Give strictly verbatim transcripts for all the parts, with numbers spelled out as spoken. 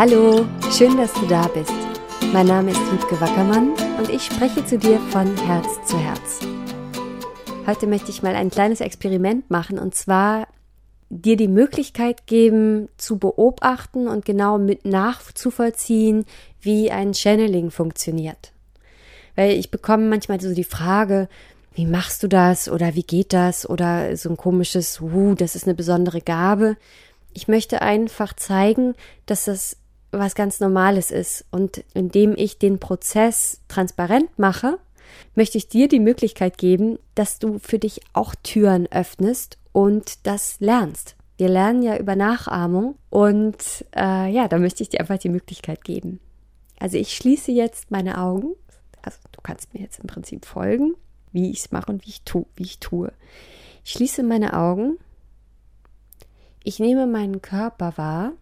Hallo, schön, dass du da bist. Mein Name ist Wiebke Wackermann und ich spreche zu dir von Herz zu Herz. Heute möchte ich mal ein kleines Experiment machen und zwar dir die Möglichkeit geben, zu beobachten und genau mit nachzuvollziehen, wie ein Channeling funktioniert. Weil ich bekomme manchmal so die Frage, wie machst du das oder wie geht das oder so ein komisches, uh, das ist eine besondere Gabe. Ich möchte einfach zeigen, dass das was ganz Normales ist und indem ich den Prozess transparent mache, möchte ich dir die Möglichkeit geben, dass du für dich auch Türen öffnest und das lernst. Wir lernen ja über Nachahmung und äh, ja, da möchte ich dir einfach die Möglichkeit geben. Also ich schließe jetzt meine Augen, also du kannst mir jetzt im Prinzip folgen, wie ich es mache und wie ich, tu, wie ich tue. Ich schließe meine Augen, ich nehme meinen Körper wahr.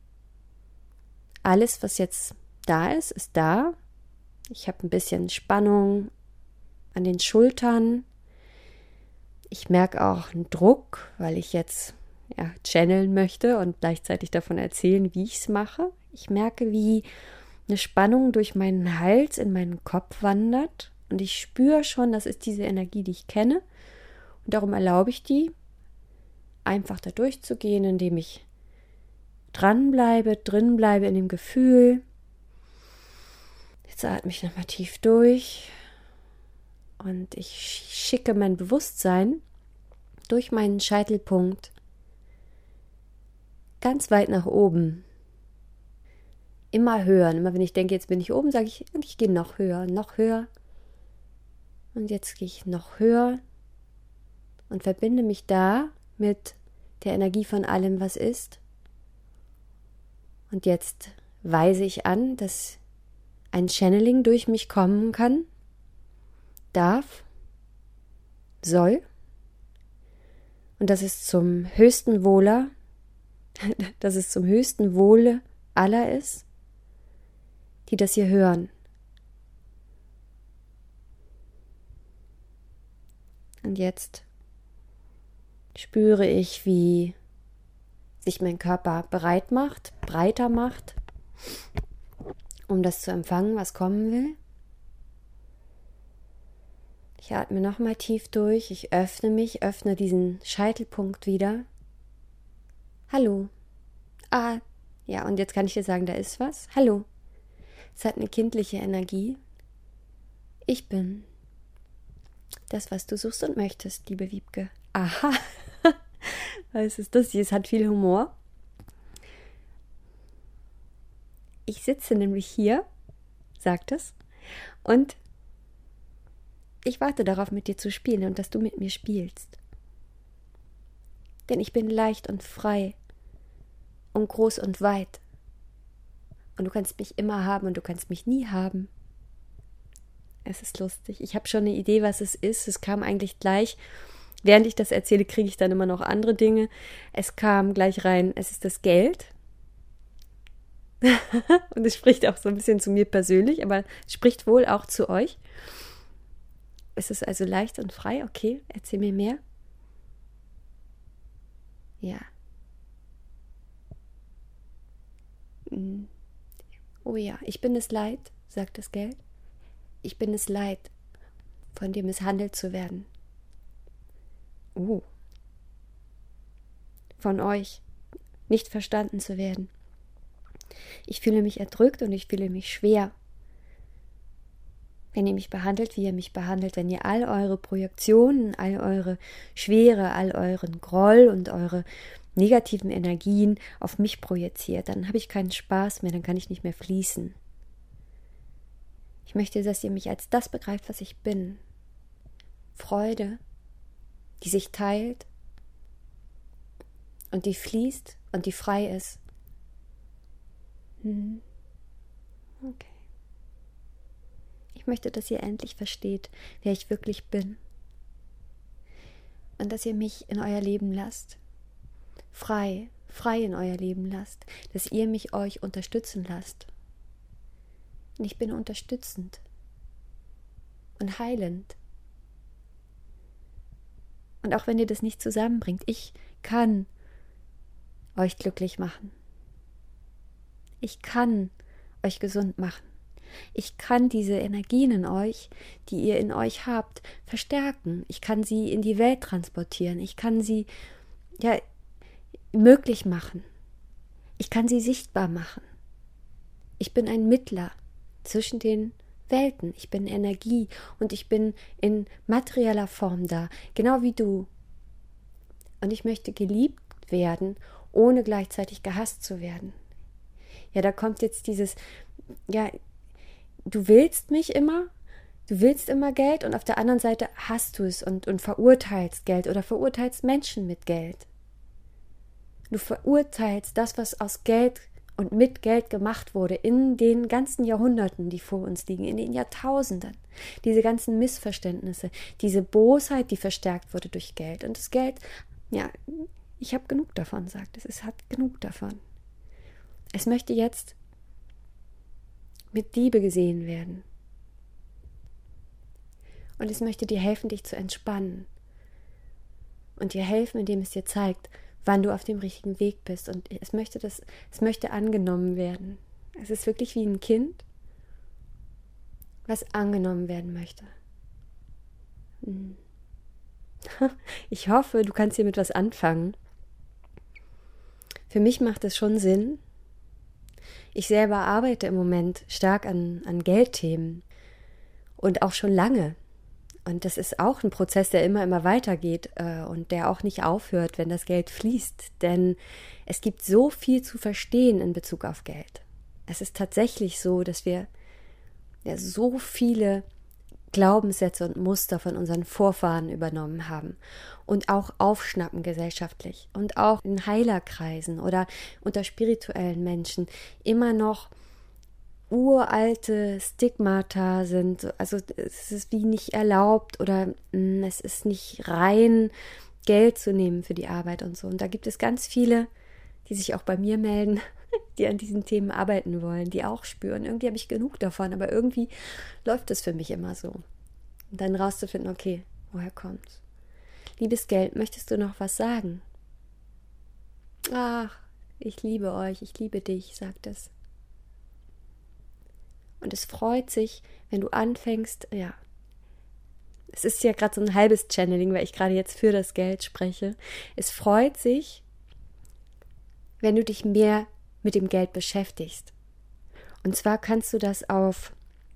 Alles, was jetzt da ist, ist da. Ich habe ein bisschen Spannung an den Schultern. Ich merke auch einen Druck, weil ich jetzt ja, channeln möchte und gleichzeitig davon erzählen, wie ich es mache. Ich merke, wie eine Spannung durch meinen Hals in meinen Kopf wandert. Und ich spüre schon, das ist diese Energie, die ich kenne. Und darum erlaube ich die, einfach da durchzugehen, indem ich dranbleibe, drin bleibe in dem Gefühl. Jetzt atme ich nochmal tief durch und ich schicke mein Bewusstsein durch meinen Scheitelpunkt ganz weit nach oben. Immer höher. Und immer wenn ich denke, jetzt bin ich oben, sage ich, und ich gehe noch höher, noch höher. Und jetzt gehe ich noch höher und verbinde mich da mit der Energie von allem, was ist. Und jetzt weise ich an, dass ein Channeling durch mich kommen kann, darf, soll. Und dass es zum höchsten Wohle, dass es zum höchsten Wohle aller ist, die das hier hören. Und jetzt spüre ich, wie sich mein Körper bereit macht, breiter macht, um das zu empfangen, was kommen will. Ich atme nochmal tief durch, ich öffne mich, öffne diesen Scheitelpunkt wieder. Hallo. Ah, ja, und jetzt kann ich dir sagen, da ist was. Hallo. Es hat eine kindliche Energie. Ich bin das, was du suchst und möchtest, liebe Wiebke. Aha. Was ist das hier? Es hat viel Humor. Ich sitze nämlich hier, sagt es, und ich warte darauf, mit dir zu spielen und dass du mit mir spielst. Denn ich bin leicht und frei und groß und weit. Und du kannst mich immer haben und du kannst mich nie haben. Es ist lustig. Ich habe schon eine Idee, was es ist. Es kam eigentlich gleich. Während ich das erzähle, kriege ich dann immer noch andere Dinge. Es kam gleich rein, es ist das Geld. Und es spricht auch so ein bisschen zu mir persönlich, aber es spricht wohl auch zu euch. Es ist also leicht und frei. Okay, erzähl mir mehr. Ja. Oh ja, ich bin es leid, sagt das Geld. Ich bin es leid, von dir misshandelt zu werden. Uh. Von euch nicht verstanden zu werden. Ich fühle mich erdrückt und ich fühle mich schwer. Wenn ihr mich behandelt, wie ihr mich behandelt, wenn ihr all eure Projektionen, all eure Schwere, all euren Groll und eure negativen Energien auf mich projiziert, dann habe ich keinen Spaß mehr, dann kann ich nicht mehr fließen. Ich möchte, dass ihr mich als das begreift, was ich bin. Freude, die sich teilt und die fließt und die frei ist. Hm. Okay. Ich möchte, dass ihr endlich versteht, wer ich wirklich bin. Und dass ihr mich in euer Leben lasst. Frei, frei in euer Leben lasst. Dass ihr mich euch unterstützen lasst. Und ich bin unterstützend und heilend. Und auch wenn ihr das nicht zusammenbringt, ich kann euch glücklich machen. Ich kann euch gesund machen. Ich kann diese Energien in euch, die ihr in euch habt, verstärken. Ich kann sie in die Welt transportieren. Ich kann sie ja möglich machen. Ich kann sie sichtbar machen. Ich bin ein Mittler zwischen den Welten. Ich bin Energie und ich bin in materieller Form da, genau wie du. Und ich möchte geliebt werden, ohne gleichzeitig gehasst zu werden. Ja, da kommt jetzt dieses, ja, du willst mich immer, du willst immer Geld und auf der anderen Seite hast du es und, und verurteilst Geld oder verurteilst Menschen mit Geld. Du verurteilst das, was aus Geld und mit Geld gemacht wurde in den ganzen Jahrhunderten, die vor uns liegen, in den Jahrtausenden. Diese ganzen Missverständnisse, diese Bosheit, die verstärkt wurde durch Geld. Und das Geld, ja, ich habe genug davon, sagt es. Es hat genug davon. Es möchte jetzt mit Liebe gesehen werden. Und es möchte dir helfen, dich zu entspannen. Und dir helfen, indem es dir zeigt, wann du auf dem richtigen Weg bist. Und es möchte das, es möchte angenommen werden. Es ist wirklich wie ein Kind, was angenommen werden möchte. Ich hoffe, du kannst hiermit was anfangen. Für mich macht es schon Sinn. Ich selber arbeite im Moment stark an, an Geldthemen und auch schon lange. Und das ist auch ein Prozess, der immer, immer weitergeht äh, und der auch nicht aufhört, wenn das Geld fließt. Denn es gibt so viel zu verstehen in Bezug auf Geld. Es ist tatsächlich so, dass wir ja, so viele Glaubenssätze und Muster von unseren Vorfahren übernommen haben und auch aufschnappen gesellschaftlich und auch in Heilerkreisen oder unter spirituellen Menschen immer noch uralte Stigmata sind, also es ist wie nicht erlaubt oder mh, es ist nicht rein, Geld zu nehmen für die Arbeit und so. Und da gibt es ganz viele, die sich auch bei mir melden, die an diesen Themen arbeiten wollen, die auch spüren, irgendwie habe ich genug davon, aber irgendwie läuft es für mich immer so. Und dann rauszufinden, okay, woher kommt's? Liebes Geld, möchtest du noch was sagen? Ach, ich liebe euch, ich liebe dich, sagt es. Und es freut sich, wenn du anfängst, ja, es ist ja gerade so ein halbes Channeling, weil ich gerade jetzt für das Geld spreche. Es freut sich, wenn du dich mehr mit dem Geld beschäftigst. Und zwar kannst du das auf,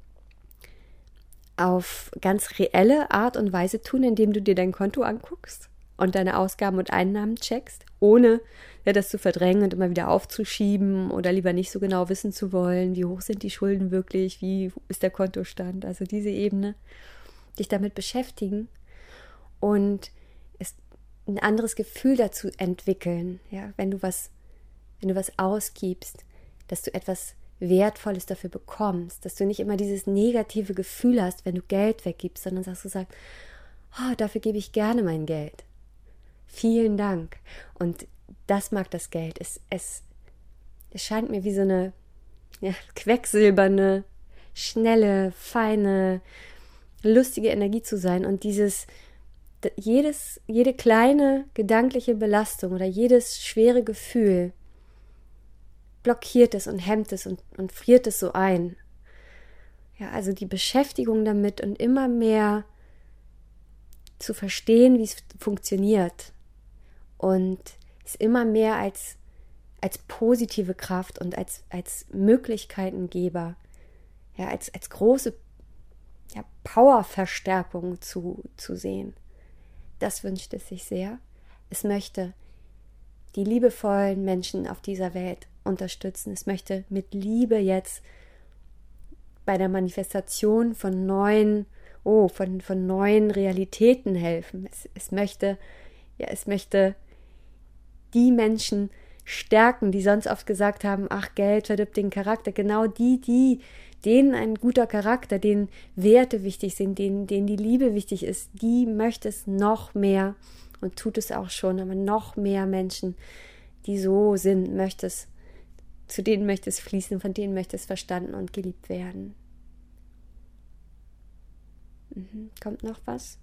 auf ganz reelle Art und Weise tun, indem du dir dein Konto anguckst und deine Ausgaben und Einnahmen checkst, ohne ja, das zu verdrängen und immer wieder aufzuschieben oder lieber nicht so genau wissen zu wollen, wie hoch sind die Schulden wirklich, wie ist der Kontostand, also diese Ebene, dich damit beschäftigen und es ein anderes Gefühl dazu entwickeln, ja, wenn du was, wenn du was ausgibst, dass du etwas Wertvolles dafür bekommst, dass du nicht immer dieses negative Gefühl hast, wenn du Geld weggibst, sondern sagst du sagst, oh, dafür gebe ich gerne mein Geld. Vielen Dank. Und das mag das Geld. Es, es, es scheint mir wie so eine ja, quecksilberne, schnelle, feine, lustige Energie zu sein. Und dieses, jedes, jede kleine gedankliche Belastung oder jedes schwere Gefühl blockiert es und hemmt es und, und friert es so ein. Ja, also die Beschäftigung damit und immer mehr zu verstehen, wie es funktioniert und es immer mehr als, als positive Kraft und als, als Möglichkeitengeber, ja, als, als große ja, Powerverstärkung zu, zu sehen. Das wünscht es sich sehr. Es möchte die liebevollen Menschen auf dieser Welt unterstützen. Es möchte mit Liebe jetzt bei der Manifestation von neuen, oh, von, von neuen Realitäten helfen. Es, es möchte, ja, es möchte die Menschen stärken, die sonst oft gesagt haben, ach, Geld verdirbt den Charakter. Genau die, die, denen ein guter Charakter, denen Werte wichtig sind, denen, denen die Liebe wichtig ist, die möchte es noch mehr und tut es auch schon, aber noch mehr Menschen, die so sind, möchte es, zu denen möchte es fließen, von denen möchte es verstanden und geliebt werden. Mhm. Kommt noch was?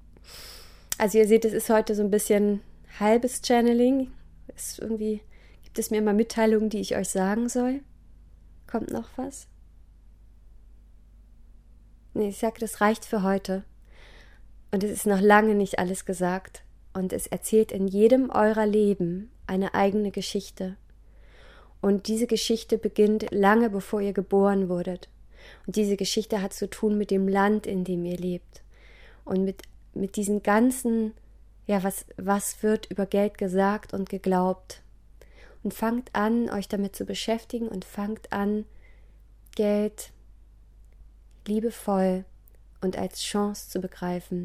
Also ihr seht, es ist heute so ein bisschen halbes Channeling. Es irgendwie Gibt es mir immer Mitteilungen, die ich euch sagen soll? Kommt noch was? Nee, ich sage, das reicht für heute. Und es ist noch lange nicht alles gesagt. Und es erzählt in jedem eurer Leben eine eigene Geschichte. Und diese Geschichte beginnt lange bevor ihr geboren wurdet. Und diese Geschichte hat zu tun mit dem Land, in dem ihr lebt. Und mit, mit diesen ganzen, ja, was, was wird über Geld gesagt und geglaubt. Und fangt an, euch damit zu beschäftigen und fangt an, Geld liebevoll und als Chance zu begreifen.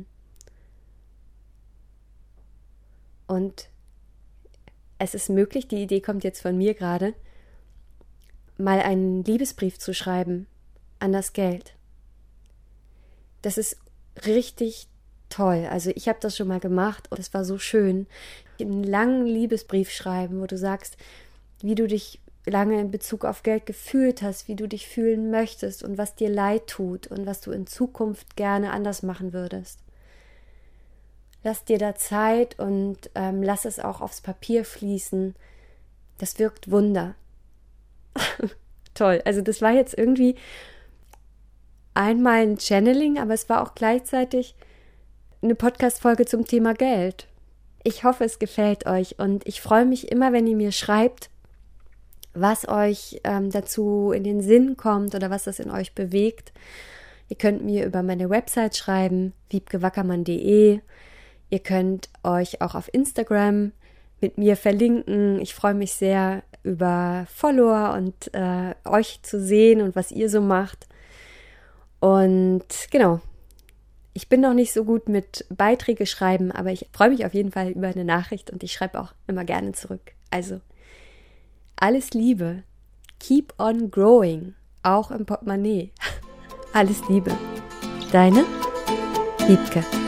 Und es ist möglich, die Idee kommt jetzt von mir gerade, mal einen Liebesbrief zu schreiben an das Geld. Das ist richtig toll. Also ich habe das schon mal gemacht und es war so schön. Einen langen Liebesbrief schreiben, wo du sagst, wie du dich lange in Bezug auf Geld gefühlt hast, wie du dich fühlen möchtest und was dir leid tut und was du in Zukunft gerne anders machen würdest. Lass dir da Zeit und ähm, lass es auch aufs Papier fließen. Das wirkt Wunder. Toll. Also das war jetzt irgendwie einmal ein Channeling, aber es war auch gleichzeitig eine Podcast-Folge zum Thema Geld. Ich hoffe, es gefällt euch und ich freue mich immer, wenn ihr mir schreibt, was euch ähm, dazu in den Sinn kommt oder was das in euch bewegt. Ihr könnt mir über meine Website schreiben, wiebke wackermann punkt de. Ihr könnt euch auch auf Instagram mit mir verlinken. Ich freue mich sehr über Follower und äh, euch zu sehen und was ihr so macht. Und genau, ich bin noch nicht so gut mit Beiträge schreiben, aber ich freue mich auf jeden Fall über eine Nachricht und ich schreibe auch immer gerne zurück. Also, alles Liebe. Keep on growing. Auch im Portemonnaie. Alles Liebe. Deine Wiebke.